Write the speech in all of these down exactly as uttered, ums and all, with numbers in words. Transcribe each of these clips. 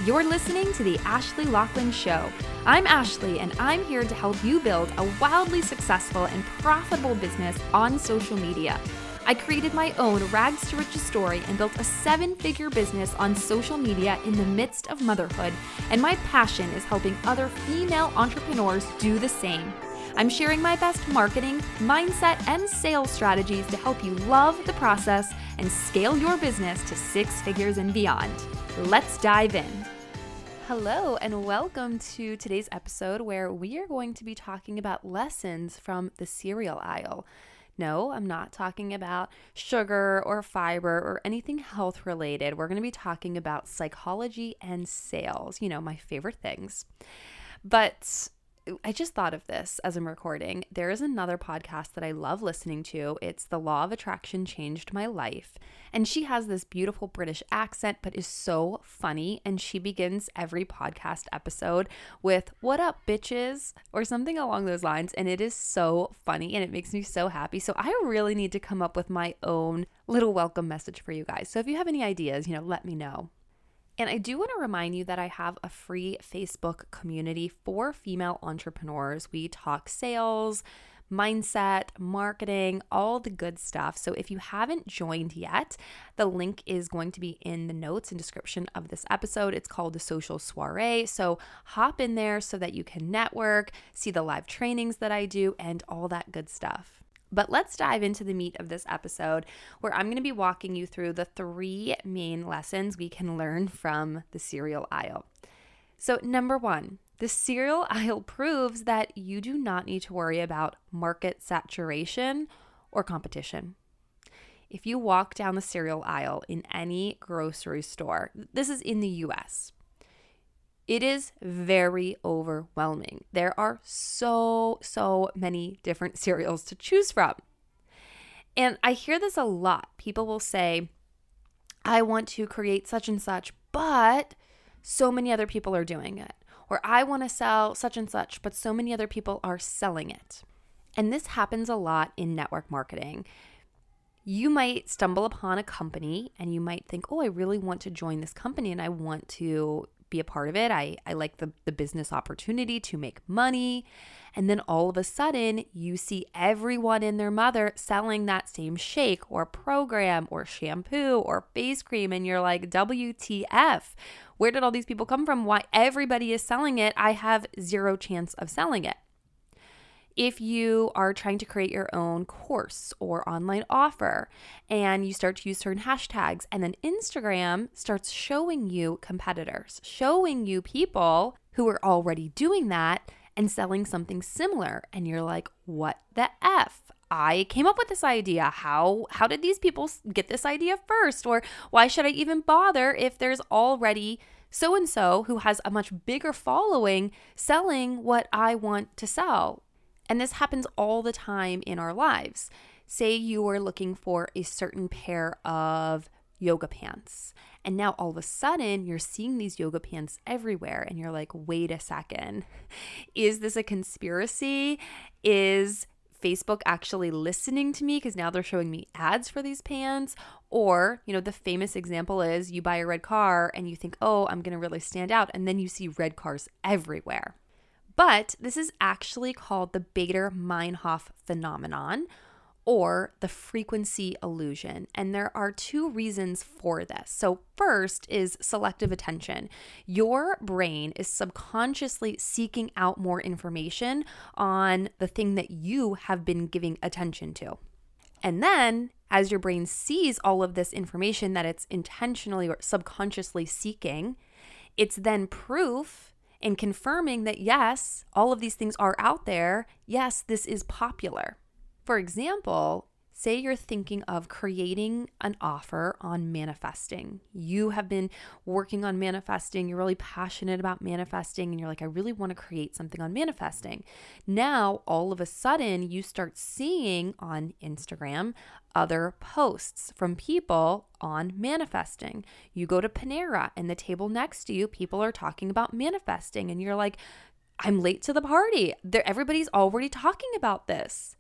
You're listening to The Ashley Laughlin Show. I'm Ashley, and I'm here to help you build a wildly successful and profitable business on social media. I created my own rags to riches story and built a seven-figure business on social media in the midst of motherhood, and my passion is helping other female entrepreneurs do the same. I'm sharing my best marketing, mindset, and sales strategies to help you love the process and scale your business to six figures and beyond. Let's dive in. Hello, and welcome to today's episode where we are going to be talking about lessons from the cereal aisle. No, I'm not talking about sugar or fiber or anything health related. We're going to be talking about psychology and sales, you know, my favorite things. But I just thought of this as I'm recording. There is another podcast that I love listening to. It's The Law of Attraction Changed My Life. And she has this beautiful British accent, but is so funny. And she begins every podcast episode with, "What up, bitches?" or something along those lines. And it is so funny and it makes me so happy. So I really need to come up with my own little welcome message for you guys. So if you have any ideas, you know, let me know. And I do want to remind you that I have a free Facebook community for female entrepreneurs. We talk sales, mindset, marketing, all the good stuff. So if you haven't joined yet, the link is going to be in the notes and description of this episode. It's called the Social Soiree. So hop in there so that you can network, see the live trainings that I do, and all that good stuff. But let's dive into the meat of this episode, where I'm going to be walking you through the three main lessons we can learn from the cereal aisle. So number one, the cereal aisle proves that you do not need to worry about market saturation or competition. If you walk down the cereal aisle in any grocery store, this is in the U S, it is very overwhelming. There are so, so many different cereals to choose from. And I hear this a lot. People will say, I want to create such and such, but so many other people are doing it. Or I want to sell such and such, but so many other people are selling it. And this happens a lot in network marketing. You might stumble upon a company and you might think, oh, I really want to join this company and I want to be a part of it. I, I like the, the business opportunity to make money. And then all of a sudden you see everyone and their mother selling that same shake or program or shampoo or face cream. And you're like, W T F? Where did all these people come from? Why everybody is selling it? I have zero chance of selling it. If you are trying to create your own course or online offer and you start to use certain hashtags, and then Instagram starts showing you competitors, showing you people who are already doing that and selling something similar. And you're like, what the F? I came up with this idea. How, how did these people get this idea first? Or why should I even bother if there's already so-and-so who has a much bigger following selling what I want to sell? And this happens all the time in our lives. Say you are looking for a certain pair of yoga pants, and now all of a sudden you're seeing these yoga pants everywhere, and you're like, wait a second, is this a conspiracy? Is Facebook actually listening to me because now they're showing me ads for these pants? Or, you know, the famous example is you buy a red car and you think, oh, I'm going to really stand out, and then you see red cars everywhere. But this is actually called the Baader-Meinhof phenomenon, or the frequency illusion. And there are two reasons for this. So first is selective attention. Your brain is subconsciously seeking out more information on the thing that you have been giving attention to. And then as your brain sees all of this information that it's intentionally or subconsciously seeking, it's then proof and confirming that, yes, all of these things are out there. Yes, this is popular. For example, say you're thinking of creating an offer on manifesting. You have been working on manifesting. You're really passionate about manifesting, and you're like, I really want to create something on manifesting. Now, all of a sudden, you start seeing on Instagram other posts from people on manifesting. You go to Panera, and the table next to you, people are talking about manifesting, and you're like, I'm late to the party. They're, everybody's already talking about this.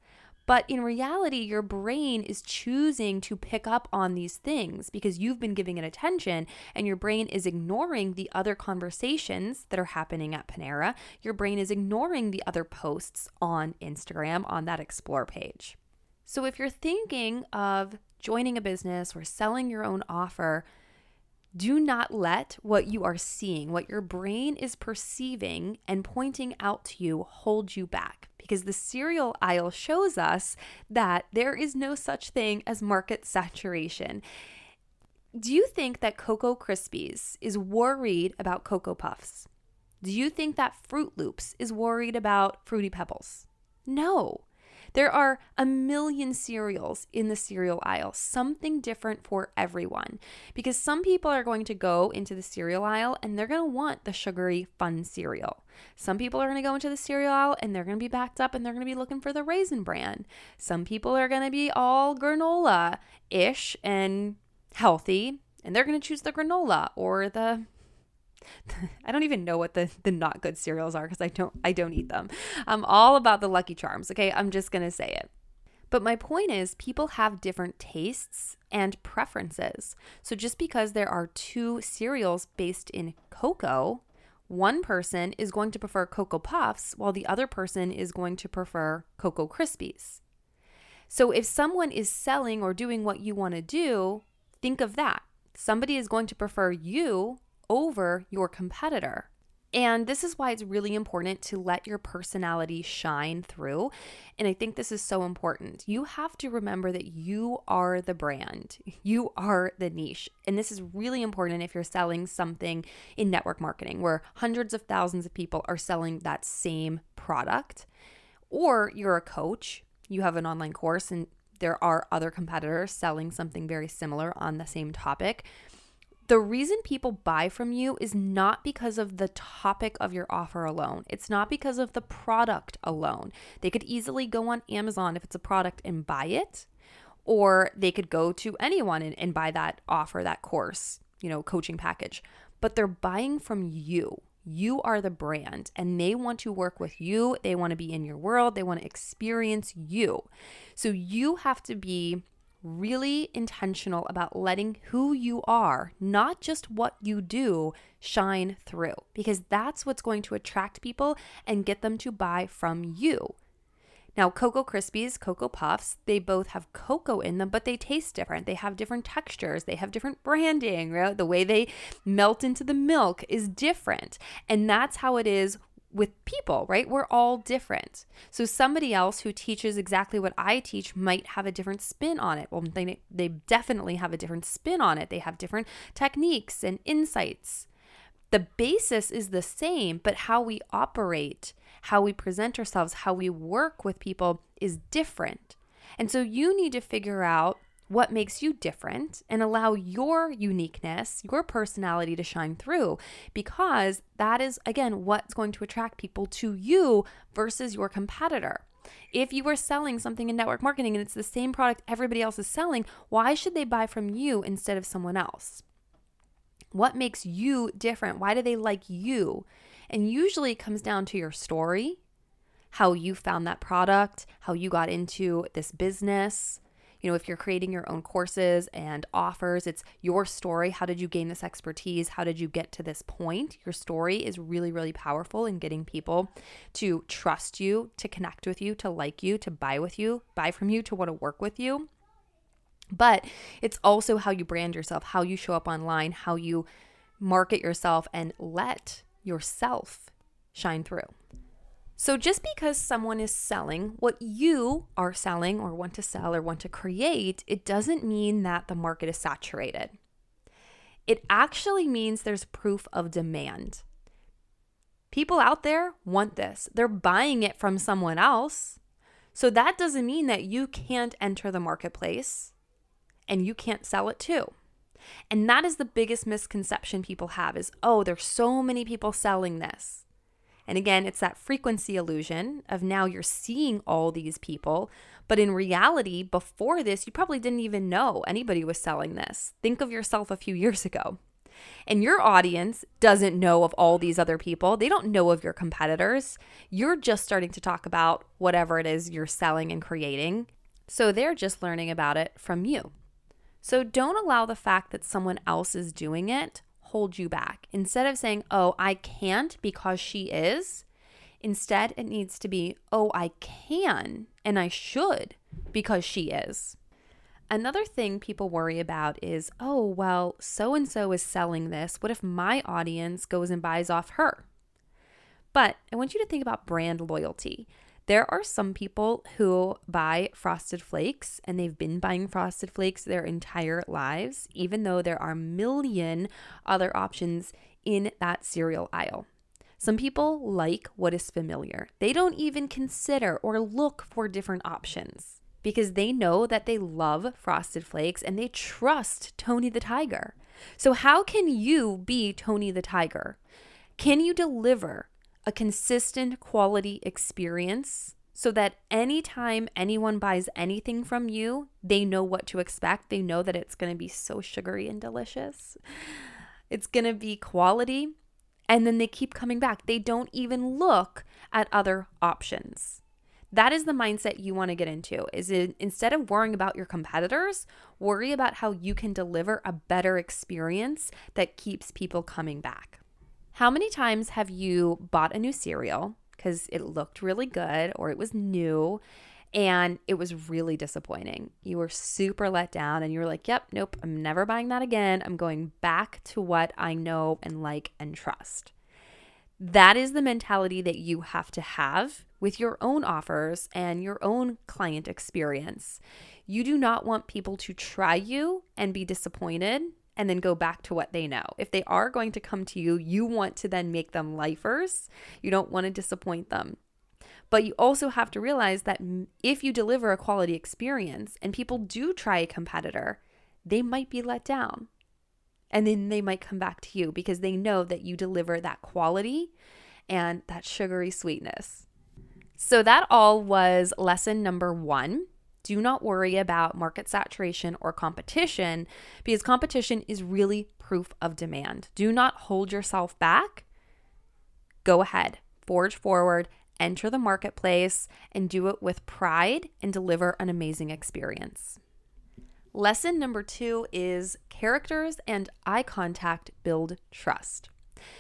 But in reality, your brain is choosing to pick up on these things because you've been giving it attention, and your brain is ignoring the other conversations that are happening at Panera. Your brain is ignoring the other posts on Instagram on that explore page. So if you're thinking of joining a business or selling your own offer, do not let what you are seeing, what your brain is perceiving and pointing out to you, hold you back. Because the cereal aisle shows us that there is no such thing as market saturation. Do you think that Cocoa Krispies is worried about Cocoa Puffs? Do you think that Fruit Loops is worried about Fruity Pebbles? No. There are a million cereals in the cereal aisle, something different for everyone. Because some people are going to go into the cereal aisle and they're going to want the sugary, fun cereal. Some people are going to go into the cereal aisle and they're going to be backed up and they're going to be looking for the Raisin Bran. Some people are going to be all granola-ish and healthy, and they're going to choose the granola or the I don't even know what the, the not good cereals are because I don't I don't eat them. I'm all about the Lucky Charms, okay? I'm just going to say it. But my point is, people have different tastes and preferences. So just because there are two cereals based in cocoa, one person is going to prefer Cocoa Puffs while the other person is going to prefer Cocoa Krispies. So if someone is selling or doing what you want to do, think of that. Somebody is going to prefer you over your competitor. And this is why it's really important to let your personality shine through. And I think this is so important. You have to remember that you are the brand. You are the niche. And this is really important if you're selling something in network marketing where hundreds of thousands of people are selling that same product. Or you're a coach, you have an online course, and there are other competitors selling something very similar on the same topic. The reason people buy from you is not because of the topic of your offer alone. It's not because of the product alone. They could easily go on Amazon if it's a product and buy it, or they could go to anyone and, and buy that offer, that course, you know, coaching package. But they're buying from you. You are the brand, and they want to work with you. They want to be in your world. They want to experience you. So you have to be really intentional about letting who you are, not just what you do, shine through, because that's what's going to attract people and get them to buy from you. Now, Cocoa Krispies, Cocoa Puffs, they both have cocoa in them, but they taste different. They have different textures. They have different branding, right? The way they melt into the milk is different. And that's how it is with people, right? We're all different. So somebody else who teaches exactly what I teach might have a different spin on it. Well, they, they definitely have a different spin on it. They have different techniques and insights. The basis is the same, but how we operate, how we present ourselves, how we work with people is different. And so you need to figure out what makes you different and allow your uniqueness, your personality to shine through, because that is, again, what's going to attract people to you versus your competitor. If you are selling something in network marketing and it's the same product everybody else is selling, why should they buy from you instead of someone else? What makes you different? Why do they like you? And usually it comes down to your story, how you found that product, how you got into this business. You know, if you're creating your own courses and offers, it's your story. How did you gain this expertise? How did you get to this point? Your story is really, really powerful in getting people to trust you, to connect with you, to like you, to buy with you, buy from you, to want to work with you. But it's also how you brand yourself, how you show up online, how you market yourself, and let yourself shine through. So just because someone is selling what you are selling or want to sell or want to create, it doesn't mean that the market is saturated. It actually means there's proof of demand. People out there want this. They're buying it from someone else. So that doesn't mean that you can't enter the marketplace and you can't sell it too. And that is the biggest misconception people have is, oh, there's so many people selling this. And again, it's that frequency illusion of now you're seeing all these people. But in reality, before this, you probably didn't even know anybody was selling this. Think of yourself a few years ago. And your audience doesn't know of all these other people. They don't know of your competitors. You're just starting to talk about whatever it is you're selling and creating. So they're just learning about it from you. So don't allow the fact that someone else is doing it hold you back. Instead of saying, oh, I can't because she is, instead it needs to be, oh, I can and I should because she is. Another thing people worry about is, oh, well, so-and-so is selling this. What if my audience goes and buys off her? But I want you to think about brand loyalty. There are some people who buy Frosted Flakes and they've been buying Frosted Flakes their entire lives, even though there are a million other options in that cereal aisle. Some people like what is familiar. They don't even consider or look for different options, because they know that they love Frosted Flakes and they trust Tony the Tiger. So how can you be Tony the Tiger? Can you deliver a consistent quality experience so that anytime anyone buys anything from you, they know what to expect? They know that it's going to be so sugary and delicious. It's going to be quality. And then they keep coming back. They don't even look at other options. That is the mindset you want to get into, is it, instead of worrying about your competitors, worry about how you can deliver a better experience that keeps people coming back. How many times have you bought a new cereal because it looked really good or it was new and it was really disappointing? You were super let down and you were like, yep, nope, I'm never buying that again. I'm going back to what I know and like and trust. That is the mentality that you have to have with your own offers and your own client experience. You do not want people to try you and be disappointed and then go back to what they know. If they are going to come to you, you want to then make them lifers. You don't want to disappoint them. But you also have to realize that if you deliver a quality experience and people do try a competitor, they might be let down. And then they might come back to you because they know that you deliver that quality and that sugary sweetness. So that all was lesson number one. Do not worry about market saturation or competition, because competition is really proof of demand. Do not hold yourself back. Go ahead, forge forward, enter the marketplace, and do it with pride and deliver an amazing experience. Lesson number two is characters and eye contact build trust.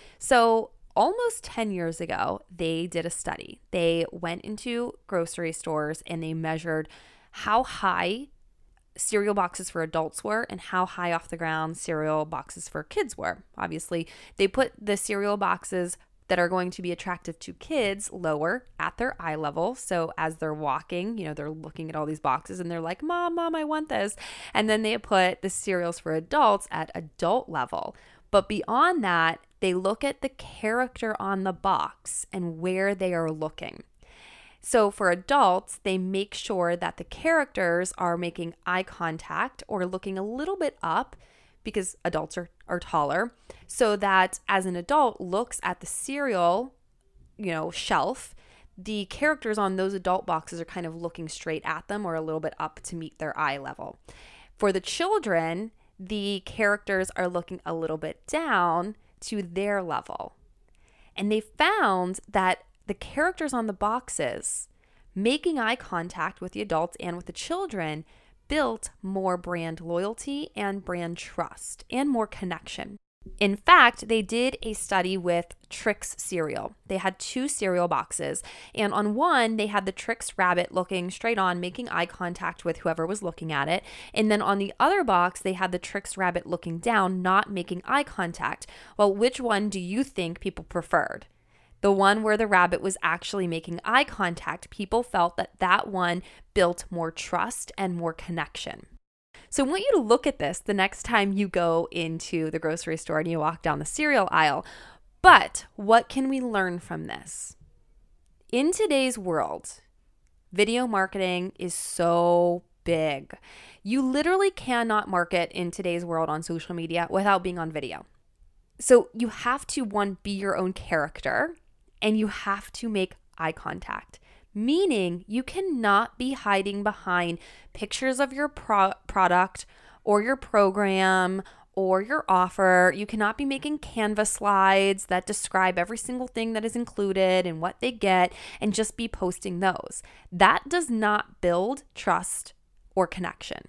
So almost ten years ago, they did a study. They went into grocery stores and they measured how high cereal boxes for adults were and how high off the ground cereal boxes for kids were. Obviously, they put the cereal boxes that are going to be attractive to kids lower at their eye level. So as they're walking, you know, they're looking at all these boxes and they're like, mom, mom, I want this. And then they put the cereals for adults at adult level. But beyond that, they look at the character on the box and where they are looking. So for adults, they make sure that the characters are making eye contact or looking a little bit up, because adults are, are taller, so that as an adult looks at the cereal, you know, shelf, the characters on those adult boxes are kind of looking straight at them or a little bit up to meet their eye level. For the children, the characters are looking a little bit down to their level. And they found that the characters on the boxes making eye contact with the adults and with the children built more brand loyalty and brand trust and more connection. In fact, they did a study with Trix cereal. They had two cereal boxes, and on one, they had the Trix rabbit looking straight on, making eye contact with whoever was looking at it. And then on the other box, they had the Trix rabbit looking down, not making eye contact. Well, which one do you think people preferred? The one where the rabbit was actually making eye contact. People felt that that one built more trust and more connection. So I want you to look at this the next time you go into the grocery store and you walk down the cereal aisle. But what can we learn from this? In today's world, video marketing is so big. You literally cannot market in today's world on social media without being on video. So you have to, one, be your own character, and you have to make eye contact, meaning you cannot be hiding behind pictures of your pro- product or your program or your offer. You cannot be making Canva slides that describe every single thing that is included and what they get and just be posting those. That does not build trust or connection.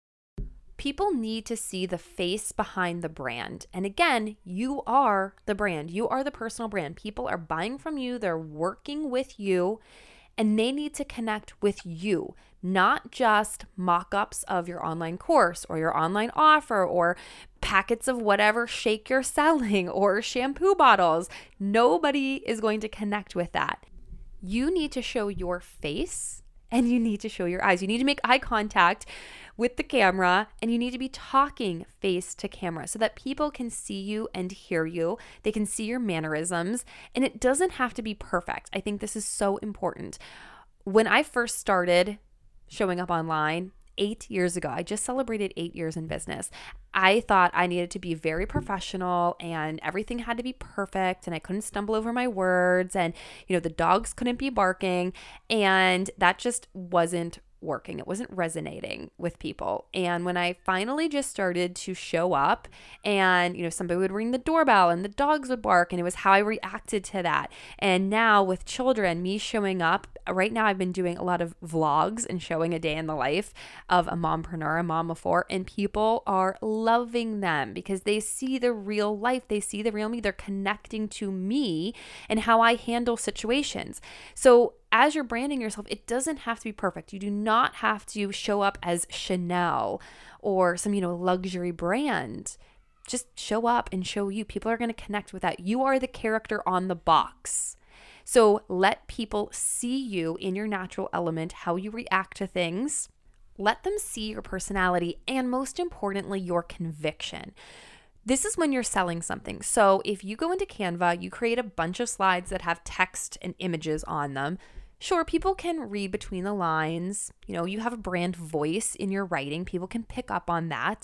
People need to see the face behind the brand. And again, you are the brand. You are the personal brand. People are buying from you. They're working with you, and they need to connect with you, not just mock-ups of your online course or your online offer or packets of whatever shake you're selling or shampoo bottles. Nobody is going to connect with that. You need to show your face and you need to show your eyes. You need to make eye contact with the camera, and you need to be talking face to camera so that people can see you and hear you. They can see your mannerisms, and it doesn't have to be perfect. I think this is so important. When I first started showing up online eight years ago, I just celebrated eight years in business. I thought I needed to be very professional and everything had to be perfect and I couldn't stumble over my words and, you know, the dogs couldn't be barking, and that just wasn't working. It wasn't resonating with people. And when I finally just started to show up and, you know, somebody would ring the doorbell and the dogs would bark, and it was how I reacted to that. And now with children, me showing up, right now I've been doing a lot of vlogs and showing a day in the life of a mompreneur, a mom of four, and people are loving them because they see the real life. They see the real me. They're connecting to me and how I handle situations. So as you're branding yourself, it doesn't have to be perfect. You do not have to show up as Chanel or some, you know, luxury brand. Just show up and show you. People are going to connect with that. You are the character on the box. So let people see you in your natural element, how you react to things. Let them see your personality and, most importantly, your conviction. This is when you're selling something. So if you go into Canva, you create a bunch of slides that have text and images on them. Sure, people can read between the lines. You know, you have a brand voice in your writing. People can pick up on that.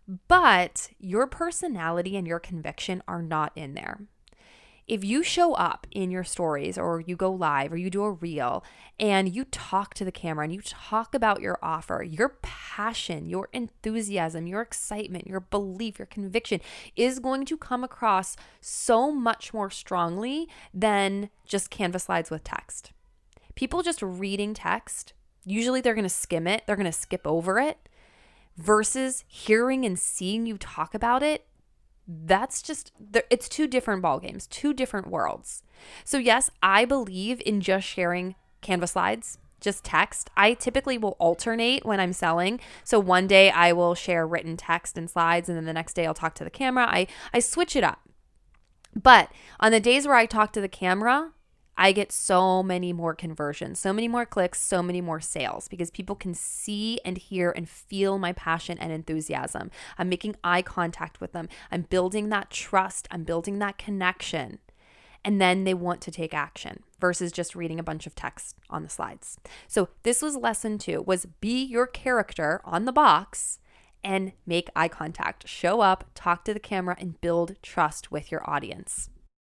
But your personality and your conviction are not in there. If you show up in your stories or you go live or you do a reel and you talk to the camera and you talk about your offer, your passion, your enthusiasm, your excitement, your belief, your conviction is going to come across so much more strongly than just Canva slides with text. People just reading text, usually they're going to skim it, they're going to skip over it, versus hearing and seeing you talk about it. That's just, it's two different ball games, two different worlds. So yes, I believe in just sharing Canva slides, just text. I typically will alternate when I'm selling. So one day I will share written text and slides, and then the next day I'll talk to the camera. I, I switch it up. But on the days where I talk to the camera, I get so many more conversions, so many more clicks, so many more sales because people can see and hear and feel my passion and enthusiasm. I'm making eye contact with them. I'm building that trust. I'm building that connection. And then they want to take action versus just reading a bunch of text on the slides. So this was lesson two, was be your character on the box and make eye contact. Show up, talk to the camera, and build trust with your audience.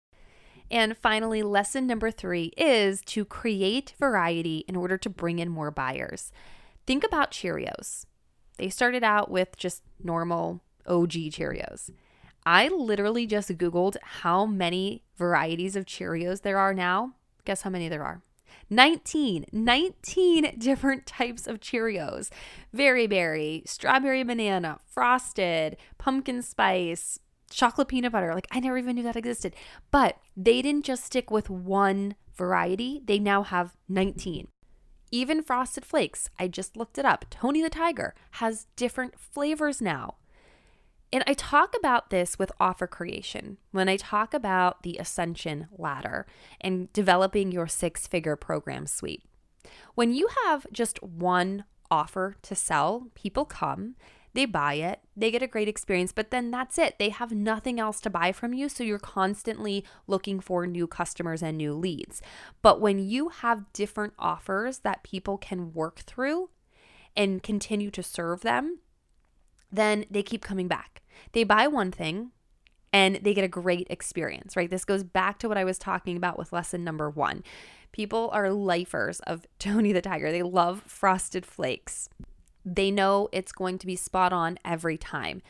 And finally, lesson number three is to create variety in order to bring in more buyers. Think about Cheerios. They started out with just normal O G Cheerios. I literally just Googled how many varieties of Cheerios there are now. Guess how many there are? nineteen. nineteen different types of Cheerios. Very berry, strawberry banana, frosted, pumpkin spice, chocolate peanut butter. Like, I never even knew that existed. But they didn't just stick with one variety. They now have nineteen. Even Frosted Flakes, I just looked it up. Tony the Tiger has different flavors now. And I talk about this with offer creation when I talk about the Ascension Ladder and developing your six-figure program suite. When you have just one offer to sell, people come, they buy it, they get a great experience, but then that's it. They have nothing else to buy from you, so you're constantly looking for new customers and new leads. But when you have different offers that people can work through and continue to serve them, then they keep coming back. They buy one thing and they get a great experience, right? This goes back to what I was talking about with lesson number one. People are lifers of Tony the Tiger. They love Frosted Flakes. They know it's going to be spot on every time.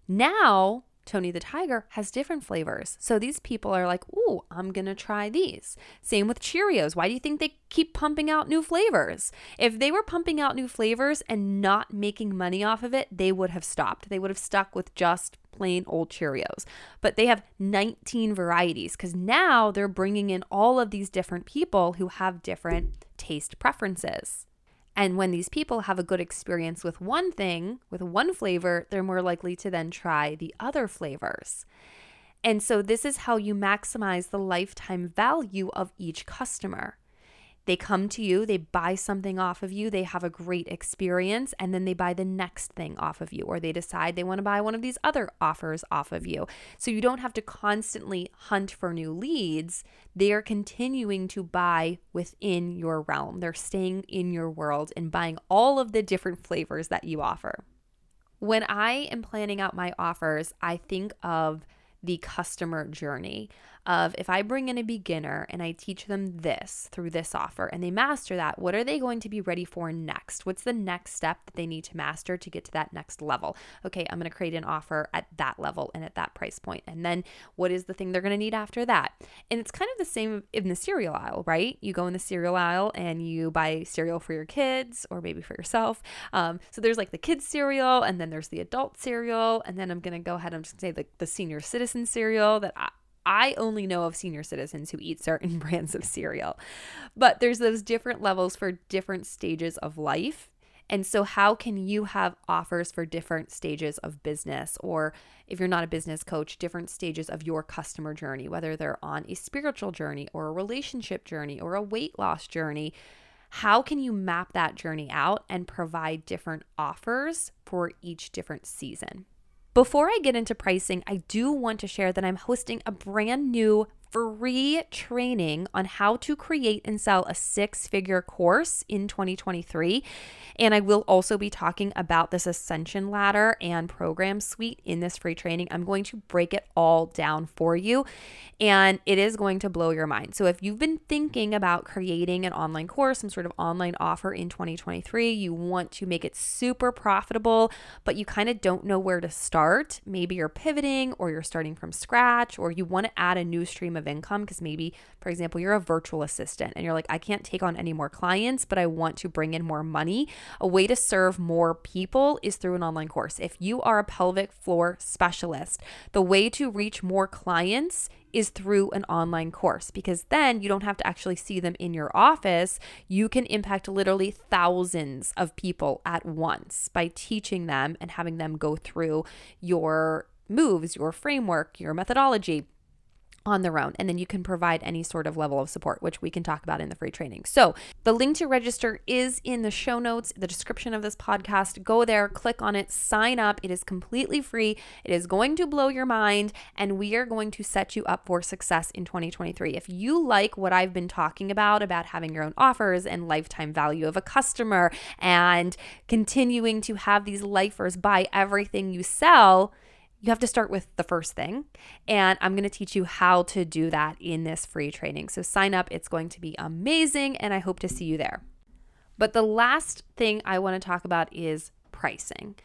Now, Tony the Tiger has different flavors. So these people are like, ooh, I'm going to try these. Same with Cheerios. Why do you think they keep pumping out new flavors? If they were pumping out new flavors and not making money off of it, they would have stopped. They would have stuck with just plain old Cheerios. But they have nineteen varieties because now they're bringing in all of these different people who have different taste preferences. And when these people have a good experience with one thing, with one flavor, they're more likely to then try the other flavors. And so this is how you maximize the lifetime value of each customer. They come to you, they buy something off of you, they have a great experience, and then they buy the next thing off of you, or they decide they want to buy one of these other offers off of you. So you don't have to constantly hunt for new leads. They are continuing to buy within your realm. They're staying in your world and buying all of the different flavors that you offer. When I am planning out my offers, I think of the customer journey of if I bring in a beginner and I teach them this through this offer and they master that, what are they going to be ready for next? What's the next step that they need to master to get to that next level? Okay, I'm going to create an offer at that level and at that price point. And then what is the thing they're going to need after that? And it's kind of the same in the cereal aisle, right? You go in the cereal aisle and you buy cereal for your kids or maybe for yourself. Um, so there's like the kids cereal and then there's the adult cereal. And then I'm going to go ahead and just say the, the senior citizen cereal that I, I only know of senior citizens who eat certain brands of cereal, but there's those different levels for different stages of life. And so how can you have offers for different stages of business, or if you're not a business coach, different stages of your customer journey, whether they're on a spiritual journey or a relationship journey or a weight loss journey? How can you map that journey out and provide different offers for each different season? Before I get into pricing, I do want to share that I'm hosting a brand new free training on how to create and sell a six-figure course in twenty twenty-three. And I will also be talking about this Ascension Ladder and program suite in this free training. I'm going to break it all down for you, and it is going to blow your mind. So if you've been thinking about creating an online course, some sort of online offer in twenty twenty-three, you want to make it super profitable, but you kind of don't know where to start. Maybe you're pivoting or you're starting from scratch, or you want to add a new stream of income because maybe, for example, you're a virtual assistant and you're like, I can't take on any more clients, but I want to bring in more money. A way to serve more people is through an online course. If you are a pelvic floor specialist, the way to reach more clients is through an online course, because then you don't have to actually see them in your office. You can impact literally thousands of people at once by teaching them and having them go through your moves, your framework, your methodology on their own. And then you can provide any sort of level of support, which we can talk about in the free training. So the link to register is in the show notes, the description of this podcast. Go there, click on it, sign up. It is completely free. It is going to blow your mind, and we are going to set you up for success in twenty twenty-three. If you like what I've been talking about, about having your own offers and lifetime value of a customer and continuing to have these lifers buy everything you sell, you have to start with the first thing, and I'm going to teach you how to do that in this free training. So sign up. It's going to be amazing, and I hope to see you there. But the last thing I want to talk about is pricing.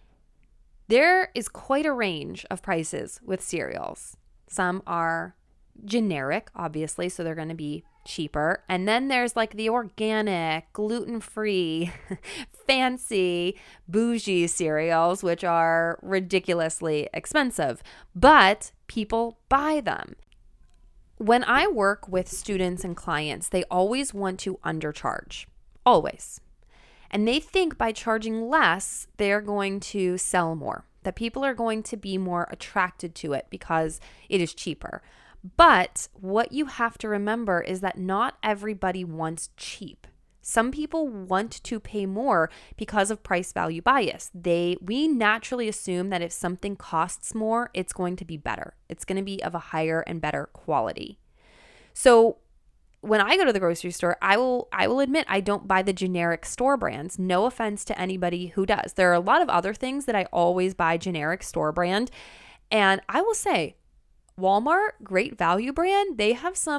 There is quite a range of prices with cereals. Some are generic, obviously, so they're going to be cheaper. And then there's like the organic, gluten-free, fancy, bougie cereals, which are ridiculously expensive, but people buy them. When I work with students and clients, they always want to undercharge, always. And they think by charging less, they're going to sell more, that people are going to be more attracted to it because it is cheaper. But what you have to remember is that not everybody wants cheap. Some people want to pay more because of price value bias. They we naturally assume that if something costs more, it's going to be better. It's going to be of a higher and better quality. So when I go to the grocery store, I will I will admit I don't buy the generic store brands. No offense to anybody who does. There are a lot of other things that I always buy generic store brand. And I will say, Walmart, great value brand, they have some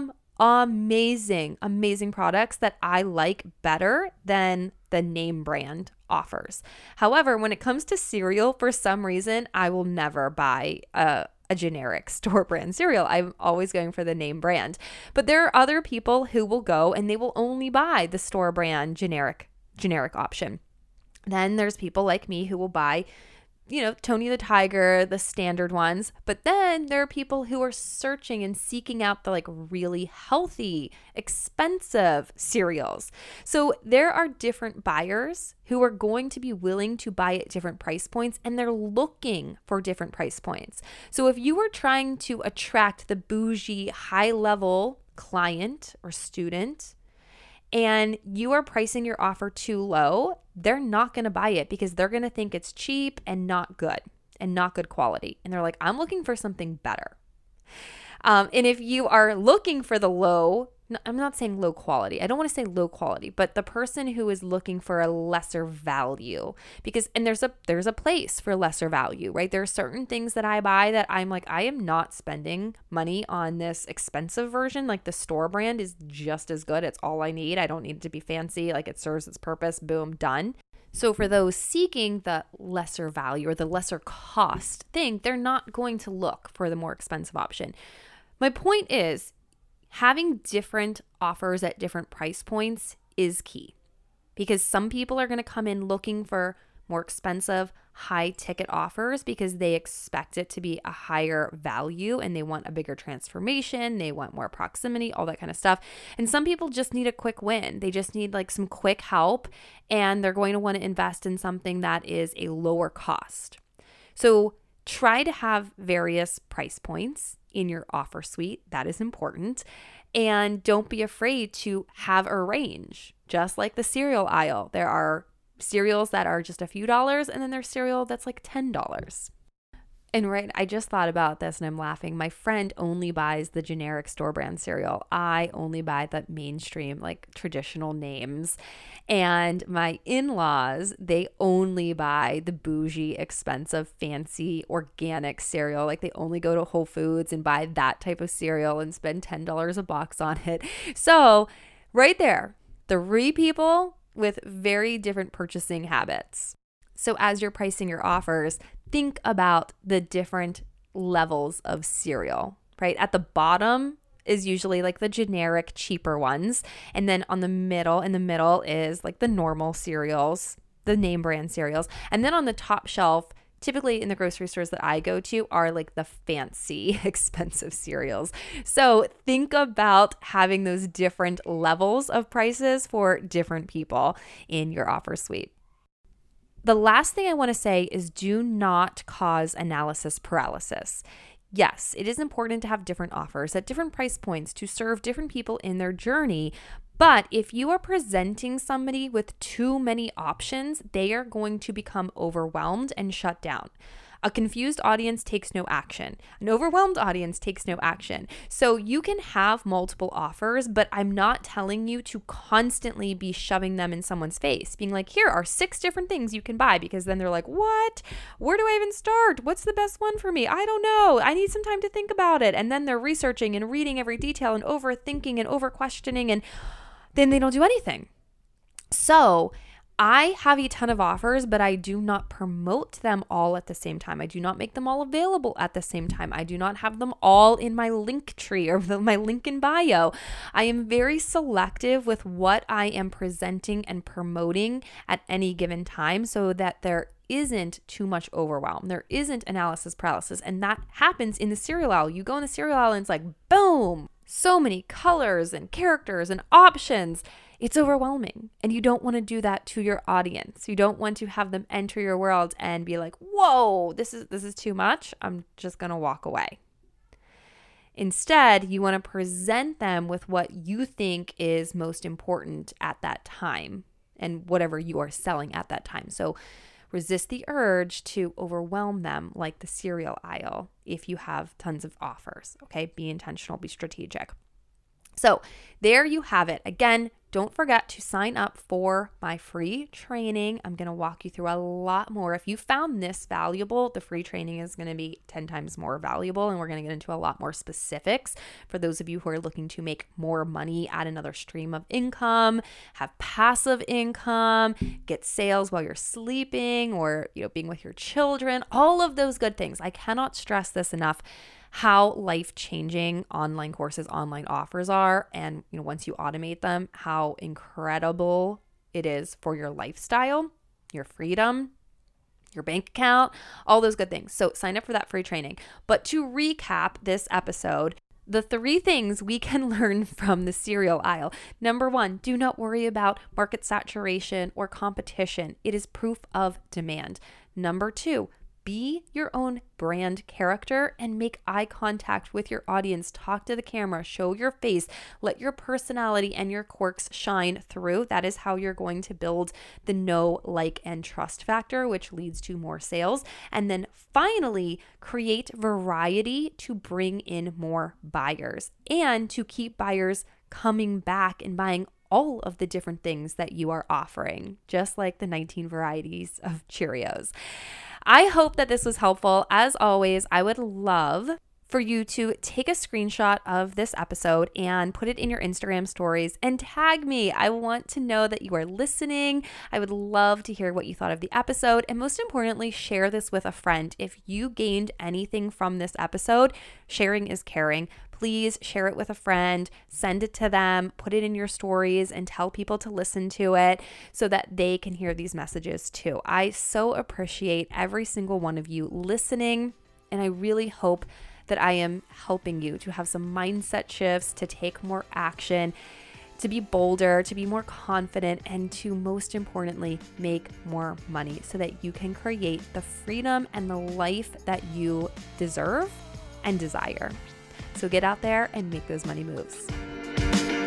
amazing, amazing products that I like better than the name brand offers. However, when it comes to cereal, for some reason, I will never buy a, a generic store brand cereal. I'm always going for the name brand. But there are other people who will go and they will only buy the store brand generic generic option. Then there's people like me who will buy, you know, Tony the Tiger, the standard ones. But then there are people who are searching and seeking out the like really healthy, expensive cereals. So there are different buyers who are going to be willing to buy at different price points, and they're looking for different price points. So if you were trying to attract the bougie, high level client or student, and you are pricing your offer too low, they're not going to buy it because they're going to think it's cheap and not good and not good quality. And they're like, I'm looking for something better. Um, and if you are looking for the low, I'm not saying low quality. I don't want to say low quality, but the person who is looking for a lesser value, because, and there's a, there's a place for lesser value, right? There are certain things that I buy that I'm like, I am not spending money on this expensive version. Like the store brand is just as good. It's all I need. I don't need it to be fancy. Like it serves its purpose. Boom, done. So for those seeking the lesser value or the lesser cost thing, they're not going to look for the more expensive option. My point is, having different offers at different price points is key, because some people are going to come in looking for more expensive, high ticket offers because they expect it to be a higher value and they want a bigger transformation. They want more proximity, all that kind of stuff. And some people just need a quick win. They just need like some quick help, and they're going to want to invest in something that is a lower cost. So try to have various price points in your offer suite. That is important. And don't be afraid to have a range. Just like the cereal aisle, there are cereals that are just a few dollars, and then there's cereal that's like ten dollars. And right, I just thought about this and I'm laughing. My friend only buys the generic store brand cereal. I only buy the mainstream, like traditional names. And my in-laws, they only buy the bougie, expensive, fancy, organic cereal. Like they only go to Whole Foods and buy that type of cereal and spend ten dollars a box on it. So right there, three people with very different purchasing habits. So as you're pricing your offers, think about the different levels of cereal, right? At the bottom is usually like the generic, cheaper ones. And then on the middle, in the middle is like the normal cereals, the name brand cereals. And then on the top shelf, typically in the grocery stores that I go to, are like the fancy, expensive cereals. So think about having those different levels of prices for different people in your offer suite. The last thing I want to say is do not cause analysis paralysis. Yes, it is important to have different offers at different price points to serve different people in their journey. But if you are presenting somebody with too many options, they are going to become overwhelmed and shut down. A confused audience takes no action. An overwhelmed audience takes no action. So you can have multiple offers, but I'm not telling you to constantly be shoving them in someone's face, being like, here are six different things you can buy, because then they're like, what? Where do I even start? What's the best one for me? I don't know. I need some time to think about it. And then they're researching and reading every detail and overthinking and over questioning, and then they don't do anything. So I have a ton of offers, but I do not promote them all at the same time. I do not make them all available at the same time. I do not have them all in my link tree or the, my link in bio. I am very selective with what I am presenting and promoting at any given time so that there isn't too much overwhelm. There isn't analysis paralysis. And that happens in the cereal aisle. You go in the cereal aisle and it's like, boom, so many colors and characters and options. It's overwhelming, and you don't want to do that to your audience. You don't want to have them enter your world and be like, whoa, this is this is too much. I'm just going to walk away. Instead, you want to present them with what you think is most important at that time and whatever you are selling at that time. So resist the urge to overwhelm them like the cereal aisle if you have tons of offers, okay? Be intentional, be strategic. So there you have it. Again, don't forget to sign up for my free training. I'm going to walk you through a lot more. If you found this valuable, the free training is going to be ten times more valuable, and we're going to get into a lot more specifics for those of you who are looking to make more money, add another stream of income, have passive income, get sales while you're sleeping or, you know, being with your children, all of those good things. I cannot stress this enough, how life-changing online courses, online offers are. And, you know, once you automate them, how incredible it is for your lifestyle, your freedom, your bank account, all those good things. So sign up for that free training. But to recap this episode, the three things we can learn from the cereal aisle. Number one, do not worry about market saturation or competition. It is proof of demand. Number two, be your own brand character and make eye contact with your audience. Talk to the camera, show your face, let your personality and your quirks shine through. That is how you're going to build the know, like, and trust factor, which leads to more sales. And then finally, create variety to bring in more buyers and to keep buyers coming back and buying all of the different things that you are offering, just like the nineteen varieties of Cheerios. I hope that this was helpful. As always, I would love for you to take a screenshot of this episode and put it in your Instagram stories and tag me. I want to know that you are listening. I would love to hear what you thought of the episode. And most importantly, share this with a friend. If you gained anything from this episode, sharing is caring. Please share it with a friend, send it to them, put it in your stories, and tell people to listen to it so that they can hear these messages too. I so appreciate every single one of you listening, and I really hope that I am helping you to have some mindset shifts, to take more action, to be bolder, to be more confident, and to most importantly, make more money so that you can create the freedom and the life that you deserve and desire. So get out there and make those money moves.